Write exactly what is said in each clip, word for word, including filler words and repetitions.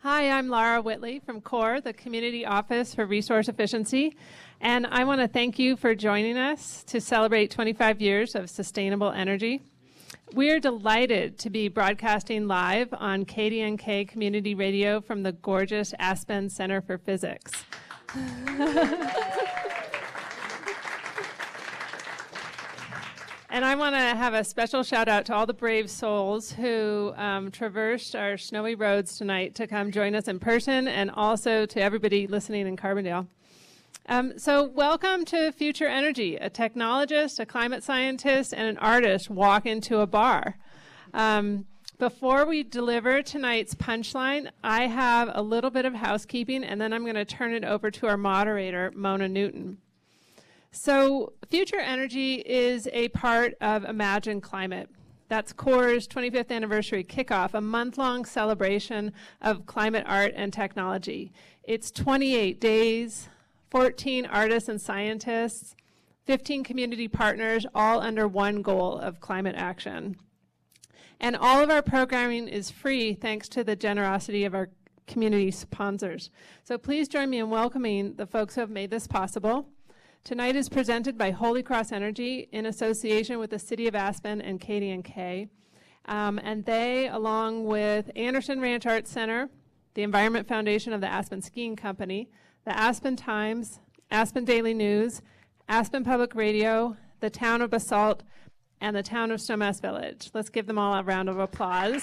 Hi, I'm Laura Whitley from CORE, the Community Office for Resource Efficiency, and I want to thank you for joining us to celebrate twenty-five years of sustainable energy. We are delighted to be broadcasting live on K D N K Community Radio from the gorgeous Aspen Center for Physics. And I want to have a special shout out to all the brave souls who um, traversed our snowy roads tonight to come join us in person, and also to everybody listening in Carbondale. Um, so welcome to Future Energy. A technologist, a climate scientist, and an artist walk into a bar. Um, before we deliver tonight's punchline, I have a little bit of housekeeping, and then I'm going to turn it over to our moderator, Mona Newton. So Future Energy is a part of Imagine Climate. That's CORE's twenty-fifth anniversary kickoff, a month-long celebration of climate art and technology. It's twenty-eight days, fourteen artists and scientists, fifteen community partners, all under one goal of climate action. And all of our programming is free thanks to the generosity of our community sponsors. So please join me in welcoming the folks who have made this possible. Tonight is presented by Holy Cross Energy in association with the City of Aspen and K D N K. Um, and they, along with Anderson Ranch Arts Center, the Environment Foundation of the Aspen Skiing Company, the Aspen Times, Aspen Daily News, Aspen Public Radio, the Town of Basalt, and the Town of Snowmass Village. Let's give them all a round of applause.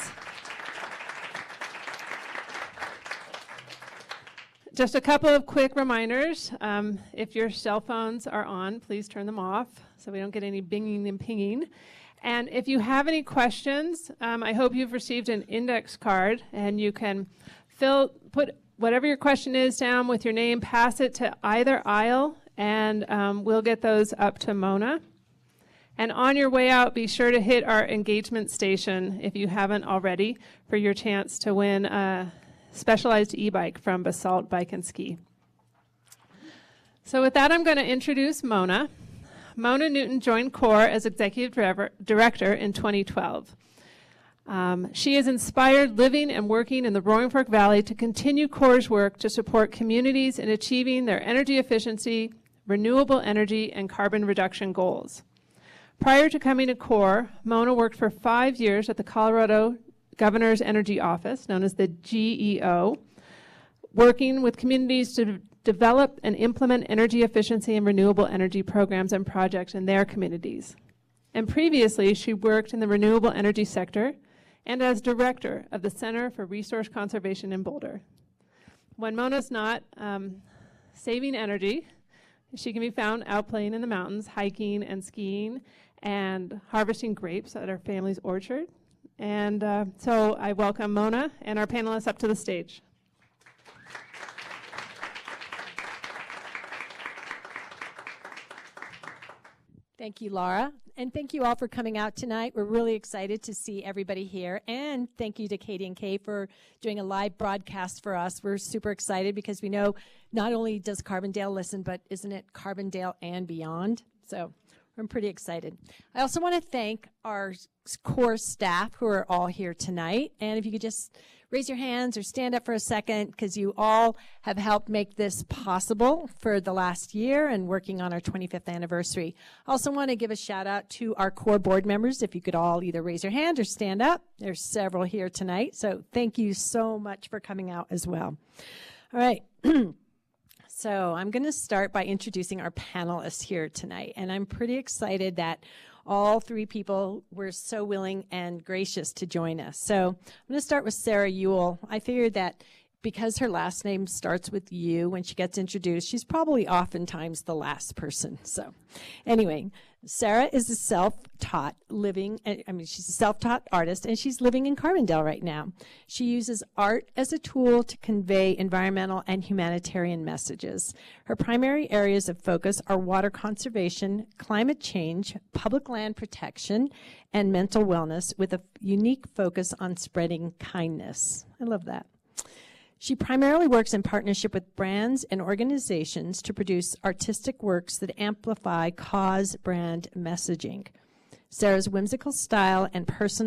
Just a couple of quick reminders. Um, if your cell phones are on, please turn them off so we don't get any binging and pinging. And if you have any questions, um, I hope you've received an index card, and you can fill, put whatever your question is down with your name, pass it to either aisle, and um, we'll get those up to Mona. And on your way out, be sure to hit our engagement station if you haven't already for your chance to win a specialized e-bike from Basalt Bike and Ski. So with that, I'm going to introduce Mona. Mona Newton joined CORE as Executive Director in twenty twelve. Um, she has inspired living and working in the Roaring Fork Valley to continue CORE's work to support communities in achieving their energy efficiency, renewable energy, and carbon reduction goals. Prior to coming to CORE, Mona worked for five years at the Colorado Governor's Energy Office, known as the G E O, working with communities to develop and implement energy efficiency and renewable energy programs and projects in their communities. And previously, she worked in the renewable energy sector and as director of the Center for Resource Conservation in Boulder. When Mona's not um, saving energy, she can be found out playing in the mountains, hiking and skiing, and harvesting grapes at her family's orchard. And uh, so I welcome Mona and our panelists up to the stage. Thank you, Laura. And thank you all for coming out tonight. We're really excited to see everybody here. And thank you to K D N K for doing a live broadcast for us. We're super excited because we know not only does Carbondale listen, but isn't it Carbondale and beyond? So I'm pretty excited. I also want to thank our CORE staff who are all here tonight. And if you could just raise your hands or stand up for a second, because you all have helped make this possible for the last year and working on our twenty-fifth anniversary. I also want to give a shout out to our CORE board members. If you could all either raise your hand or stand up. There's several here tonight. So thank you so much for coming out as well. All right. So I'm going to start by introducing our panelists here tonight, and I'm pretty excited that all three people were so willing and gracious to join us. So I'm going to start with Sarah Ewell. I figured that because her last name starts with U, when she gets introduced, she's probably oftentimes the last person. So anyway, Sarah is a self-taught living, I mean, she's a self-taught artist, and she's living in Carbondale right now. She uses art as a tool to convey environmental and humanitarian messages. Her primary areas of focus are water conservation, climate change, public land protection, and mental wellness, with a unique focus on spreading kindness. I love that. She primarily works in partnership with brands and organizations to produce artistic works that amplify cause brand messaging. Sarah's whimsical style and personal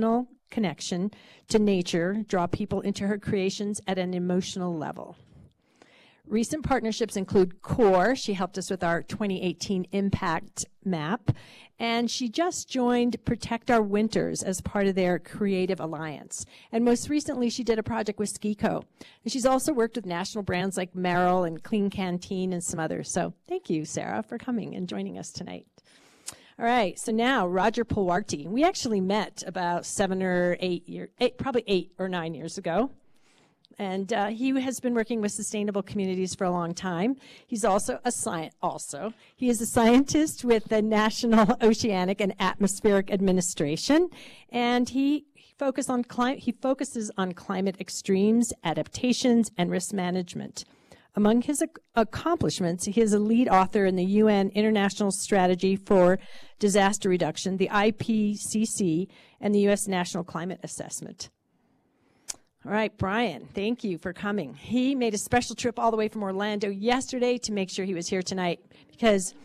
connection to nature draw people into her creations at an emotional level. Recent partnerships include CORE. She helped us with our twenty eighteen impact map. And she just joined Protect Our Winters as part of their creative alliance. And most recently, she did a project with Skico. And she's also worked with national brands like Merrill and Clean Canteen and some others. So thank you, Sarah, for coming and joining us tonight. All right, so now Roger Pulwarty. We actually met about seven or eight years, eight, probably eight or nine years ago. And uh, he has been working with sustainable communities for a long time. He's also a science. Also, he is a scientist with the National Oceanic and Atmospheric Administration, and he focus on cli- he focuses on climate extremes, adaptations, and risk management. Among his ac- accomplishments, he is a lead author in the U N International Strategy for Disaster Reduction, the I P C C, and the U S National Climate Assessment. All right, Brian, thank you for coming. He made a special trip all the way from Orlando yesterday to make sure he was here tonight because,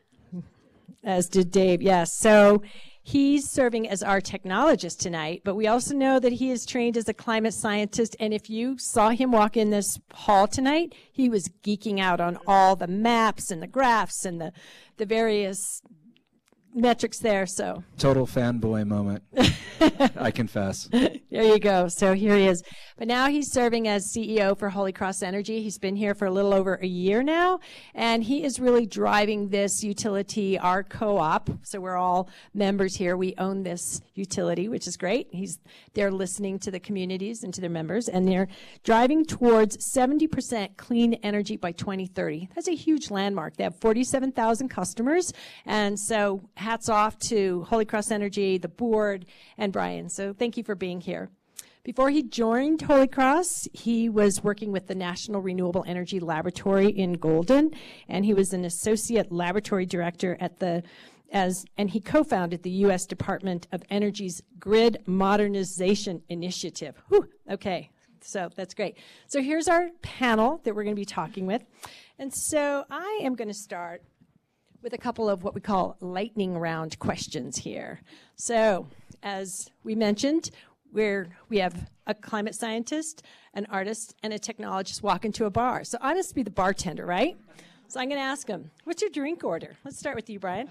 as did Dave, yes. So he's serving as our technologist tonight, but we also know that he is trained as a climate scientist, and if you saw him walk in this hall tonight, he was geeking out on all the maps and the graphs and the, the various metrics there. So total fanboy moment. I confess. There you go. So here he is. But now he's serving as C E O for Holy Cross Energy. He's been here for a little over a year now, and he is really driving this utility, our co-op. So we're all members here. We own this utility, which is great. He's they're listening to the communities and to their members, and they're driving towards seventy percent clean energy by twenty thirty. That's a huge landmark. They have forty-seven thousand customers, and so hats off to Holy Cross Energy, the board, and Brian. So thank you for being here. Before he joined Holy Cross, he was working with the National Renewable Energy Laboratory in Golden, and he was an associate laboratory director at the as and he co-founded the U S Department of Energy's Grid Modernization Initiative. Whew, okay, so that's great. So here's our panel that we're going to be talking with. And so I am going to start with a couple of what we call lightning round questions here. So as we mentioned, where we have a climate scientist, an artist, and a technologist walk into a bar. So I must be the bartender, right? So I'm going to ask him, what's your drink order? Let's start with you, Brian.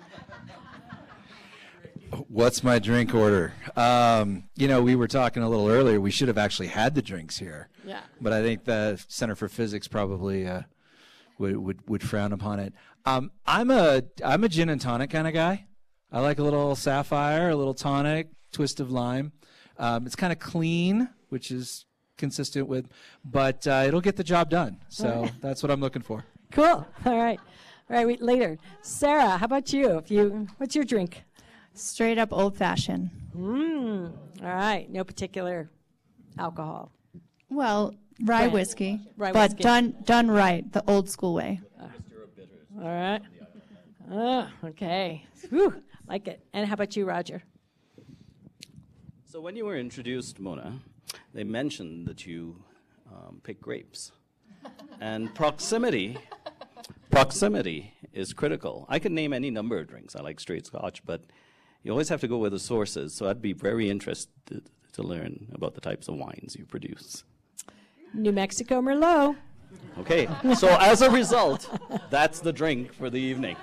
What's my drink order? Um, you know, we were talking a little earlier. We should have actually had the drinks here. Yeah. But I think the Center for Physics probably uh, would, would would frown upon it. Um, I'm a I'm a gin and tonic kind of guy. I like a little sapphire, a little tonic, twist of lime. Um, it's kind of clean, which is consistent with, but uh, it'll get the job done. So that's what I'm looking for. Cool. All right. All right. Wait, later. Sarah, how about you? If you, what's your drink? Straight up old fashioned. Mm. All right. No particular alcohol. Well, rye Brand. whiskey, Rye but whiskey. done done right, the old school way. All right. Oh, okay. Whew, like it. And how about you, Roger? So when you were introduced, Mona, they mentioned that you um, pick grapes. And proximity, proximity is critical. I could name any number of drinks. I like straight scotch, but you always have to go where the source is. So I'd be very interested to learn about the types of wines you produce. New Mexico Merlot. Okay, so as a result, that's the drink for the evening.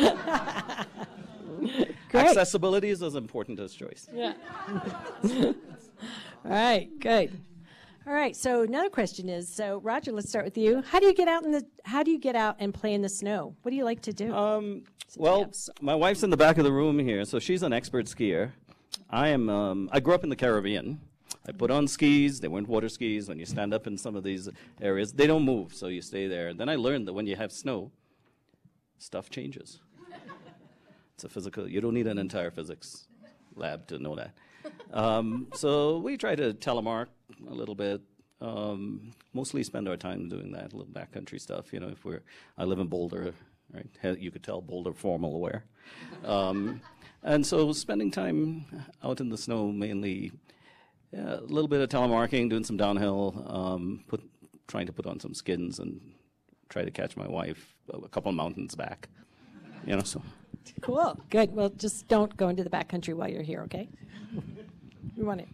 Great. Accessibility is as important as choice. Yeah. All right, good. All right, so another question is, so Roger, let's start with you. How do you get out in the how do you get out and play in the snow? What do you like to do? Um, well, my wife's in the back of the room here, so she's an expert skier. I am. Um, I grew up in the Caribbean. I put on skis. They weren't water skis. When you stand up in some of these areas, they don't move, so you stay there. Then I learned that when you have snow, stuff changes. It's a physical. You don't need an entire physics lab to know that. Um, so we try to telemark a little bit. Um, mostly spend our time doing that, a little backcountry stuff. You know, if we're, I live in Boulder, right? You could tell Boulder formal wear. Um, and so spending time out in the snow mainly, yeah, a little bit of telemarking, doing some downhill, um, put, trying to put on some skins and try to catch my wife a couple of mountains back. You know, so. Cool, good. Well, just don't go into the backcountry while you're here, okay? We want it.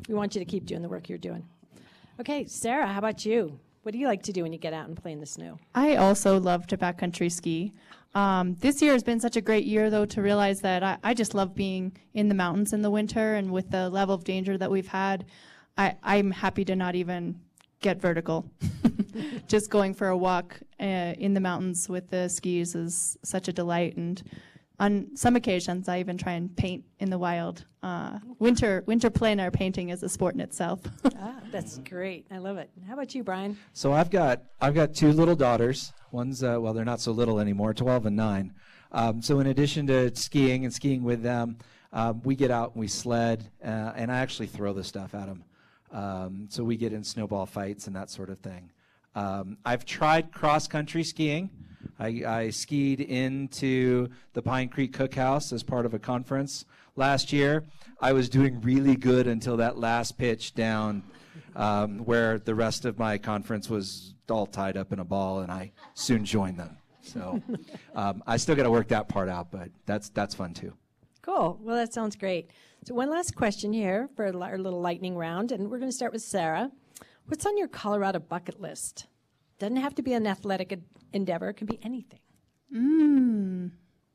We want you to keep doing the work you're doing. Okay, Sarah, how about you? What do you like to do when you get out and play in the snow? I also love to backcountry ski. Um, this year has been such a great year, though, to realize that I, I just love being in the mountains in the winter, and with the level of danger that we've had, I, I'm happy to not even get vertical. Just going for a walk uh, in the mountains with the skis is such a delight, and on some occasions I even try and paint in the wild. Uh, winter winter plein air painting is a sport in itself. Ah, that's great. I love it. How about you, Brian? So I've got I've got two little daughters. One's uh, well, they're not so little anymore, twelve and nine. Um, so in addition to skiing and skiing with them, um, we get out and we sled, uh, and I actually throw the stuff at them. Um, so we get in snowball fights and that sort of thing. Um, I've tried cross-country skiing. I, I skied into the Pine Creek Cookhouse as part of a conference last year. I was doing really good until that last pitch down um, where the rest of my conference was all tied up in a ball, and I soon joined them. So um, I still got to work that part out, but that's that's fun too. Cool. Well, that sounds great. So one last question here for our little lightning round, and we're going to start with Sarah. What's on your Colorado bucket list? Doesn't have to be an athletic ad- endeavor. It can be anything. Mm.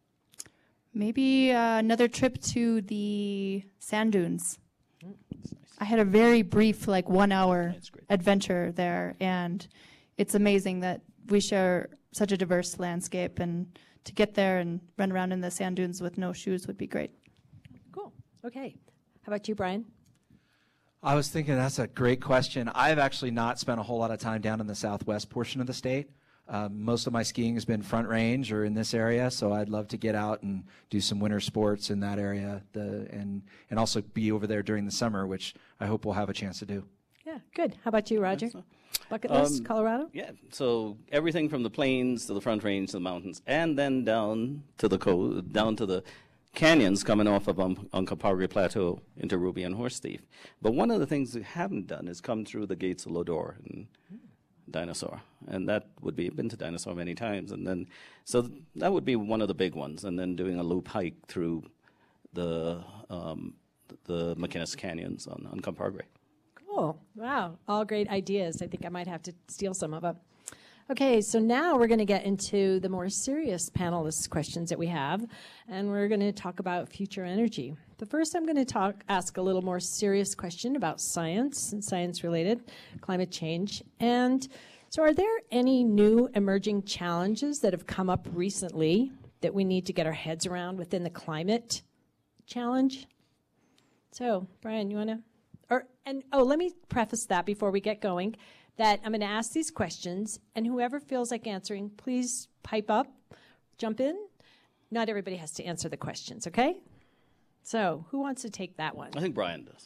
Maybe uh, another trip to the sand dunes. I had a very brief, like one hour adventure there, and it's amazing that we share such a diverse landscape, and to get there and run around in the sand dunes with no shoes would be great. Cool. Okay. How about you, Brian? I was thinking that's a great question. I've actually not spent a whole lot of time down in the southwest portion of the state. Um, most of my skiing has been Front Range or in this area, so I'd love to get out and do some winter sports in that area, the, and and also be over there during the summer, which I hope we'll have a chance to do. Yeah, good. How about you, Roger? Bucket list, Um, Colorado? Yeah, so everything from the plains to the Front Range to the mountains, and then down to the co- down to the canyons coming off of um, Uncompahgre Plateau into Ruby and Horse Thief. But one of the things we haven't done is come through the gates of Lodore and Dinosaur, and that would be been to Dinosaur many times, and then so th- that would be one of the big ones, and then doing a loop hike through the um, the McInnes Canyons on Uncompahgre. Cool. Wow. All great ideas. I think I might have to steal some of them. Okay, so now we're going to get into the more serious panelist questions that we have, and we're going to talk about future energy. But first, I'm going to talk, ask a little more serious question about science and science-related climate change. And so are there any new emerging challenges that have come up recently that we need to get our heads around within the climate challenge? So, Brian, you want to? Or and oh, let me preface that before we get going, that I'm going to ask these questions, and whoever feels like answering, please pipe up, jump in. Not everybody has to answer the questions, okay? So, who wants to take that one? I think Brian does.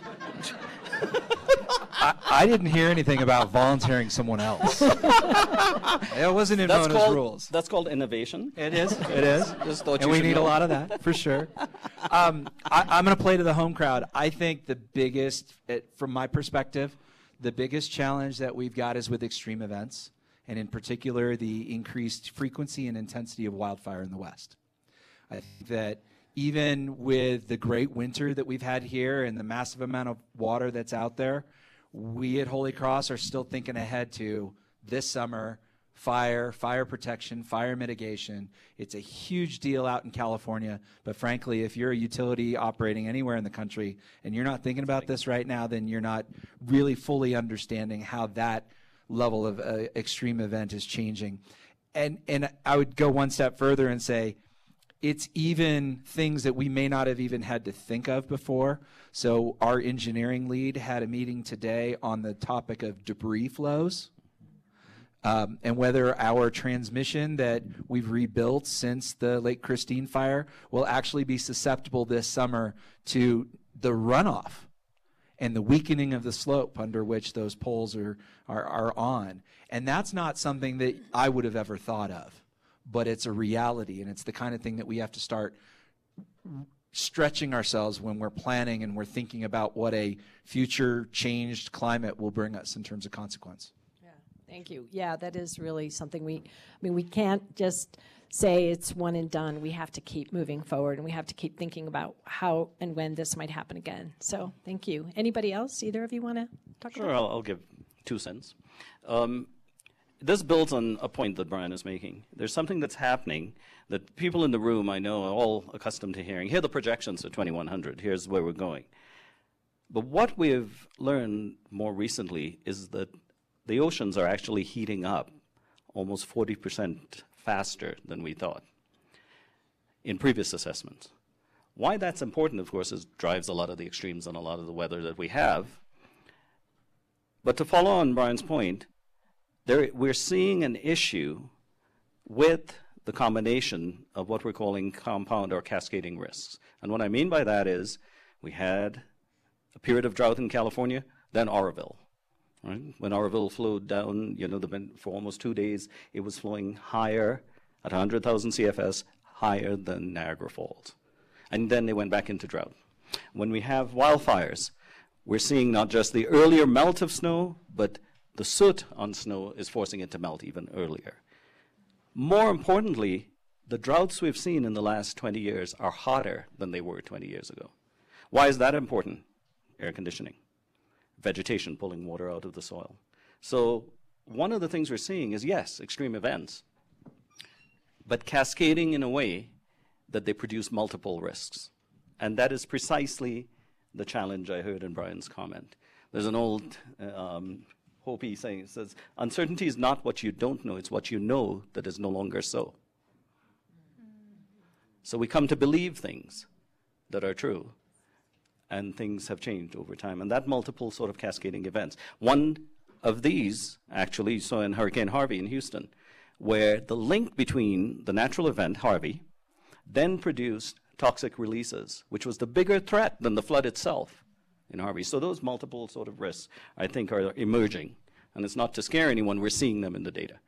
I, I didn't hear anything about volunteering someone else. It wasn't in That's Mona's called rules. that's called innovation. It is. It is. Just thought And you we should need know. a lot of that for sure. Um, I, I'm going to play to the home crowd. I think the biggest, it, from my perspective, the biggest challenge that we've got is with extreme events, and in particular, the increased frequency and intensity of wildfire in the West. I think that even with the great winter that we've had here and the massive amount of water that's out there, we at Holy Cross are still thinking ahead to this summer, fire, fire protection, fire mitigation. It's a huge deal out in California, but frankly, if you're a utility operating anywhere in the country and you're not thinking about this right now, then you're not really fully understanding how that level of uh, extreme event is changing. And and I would go one step further and say, it's even things that we may not have even had to think of before. So our engineering lead had a meeting today on the topic of debris flows, um, and whether our transmission that we've rebuilt since the Lake Christine fire will actually be susceptible this summer to the runoff and the weakening of the slope under which those poles are, are, are on. And that's not something that I would have ever thought of, but it's a reality, and it's the kind of thing that we have to start stretching ourselves when we're planning and we're thinking about what a future changed climate will bring us in terms of consequence. Yeah. Thank you. Yeah, that is really something we, I mean, we can't just say it's one and done. We have to keep moving forward, and we have to keep thinking about how and when this might happen again. So thank you. Anybody else? Either of you want to talk Sure, about I'll, I'll give two cents. Um, this builds on a point that Brian is making. There's something that's happening that people in the room, I know, are all accustomed to hearing. Here are the projections for twenty-one hundred. Here's where we're going. But what we've learned more recently is that the oceans are actually heating up almost forty percent faster than we thought in previous assessments. Why that's important, of course, is drives a lot of the extremes and a lot of the weather that we have. But to follow on Brian's point, there, we're seeing an issue with the combination of what we're calling compound or cascading risks. And what I mean by that is we had a period of drought in California, then Oroville. Right? When Oroville flowed down, you know, the, for almost two days, it was flowing higher at one hundred thousand C F S, higher than Niagara Falls. And then they went back into drought. When we have wildfires, we're seeing not just the earlier melt of snow, but the soot on snow is forcing it to melt even earlier. More importantly, the droughts we've seen in the last twenty years are hotter than they were twenty years ago. Why is that important? Air conditioning, vegetation pulling water out of the soil. So one of the things we're seeing is, yes, extreme events, but cascading in a way that they produce multiple risks. And that is precisely the challenge I heard in Brian's comment. There's an old um, Hopi saying, it says, uncertainty is not what you don't know, it's what you know that is no longer so. So we come to believe things that are true, and things have changed over time, and that multiple sort of cascading events. One of these, actually, you saw in Hurricane Harvey in Houston, where the link between the natural event, Harvey, then produced toxic releases, which was the bigger threat than the flood itself in Harvey. So those multiple sort of risks, I think, are emerging. And it's not to scare anyone, we're seeing them in the data.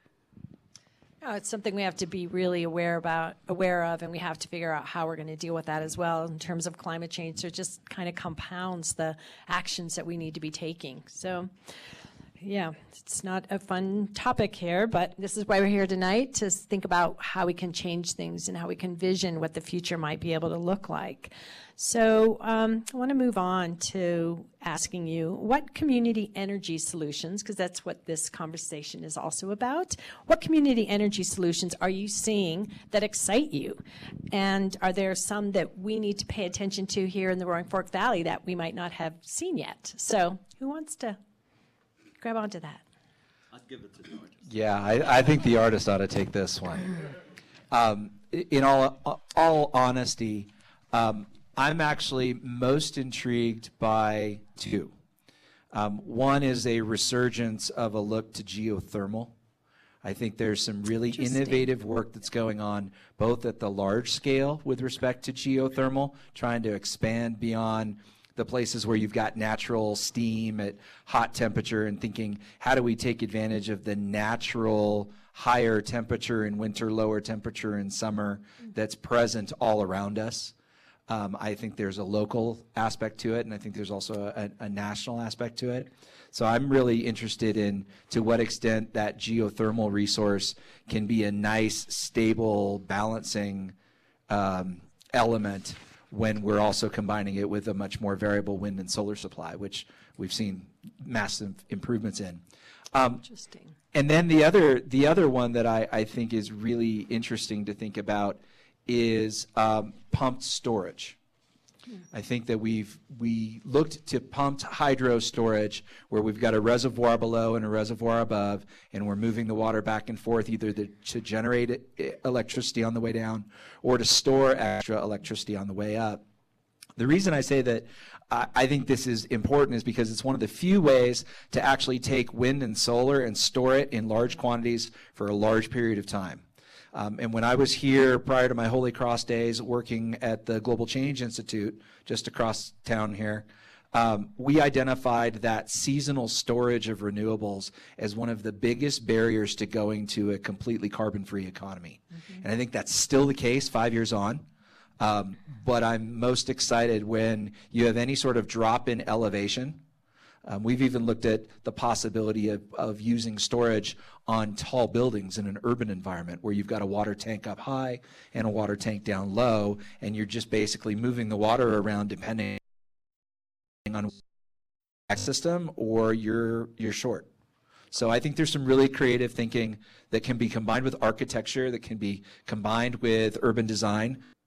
No, it's something we have to be really aware about, aware of, and we have to figure out how we're going to deal with that as well in terms of climate change. So it just kind of compounds the actions that we need to be taking. So, yeah, it's not a fun topic here, but this is why we're here tonight, to think about how we can change things and how we can vision what the future might be able to look like. So um, I want to move on to asking you, what community energy solutions, because that's what this conversation is also about, what community energy solutions are you seeing that excite you? And are there some that we need to pay attention to here in the Roaring Fork Valley that we might not have seen yet? So who wants to grab onto that? I'd give it to the artist. Yeah, I, I think the artist ought to take this one. Um, in all, all honesty, um, I'm actually most intrigued by two. Um, one is a resurgence of a look to geothermal. I think there's some really innovative work that's going on, both at the large scale with respect to geothermal, trying to expand beyond the places where you've got natural steam at hot temperature, and thinking, how do we take advantage of the natural higher temperature in winter, lower temperature in summer that's present all around us? Um, I think there's a local aspect to it, and I think there's also a, a national aspect to it. So I'm really interested in to what extent that geothermal resource can be a nice, stable, balancing um, element when we're also combining it with a much more variable wind and solar supply, which we've seen massive improvements in. Um, Interesting. And then the other, the other one that I, I think is really interesting to think about is um, pumped storage. I think that we've we looked to pumped hydro storage, where we've got a reservoir below and a reservoir above, and we're moving the water back and forth either to, to generate electricity on the way down or to store extra electricity on the way up. The reason I say that uh, I think this is important is because it's one of the few ways to actually take wind and solar and store it in large quantities for a large period of time. Um, and when I was here prior to my Holy Cross days working at the Global Change Institute just across town here, um, we identified that seasonal storage of renewables as one of the biggest barriers to going to a completely carbon-free economy. Mm-hmm. And I think that's still the case five years on. Um, but I'm most excited when you have any sort of drop in elevation Um, we've even looked at the possibility of, of using storage on tall buildings in an urban environment where you've got a water tank up high and a water tank down low, and you're just basically moving the water around depending on the system or you're, you're short. So I think there's some really creative thinking that can be combined with architecture, that can be combined with urban design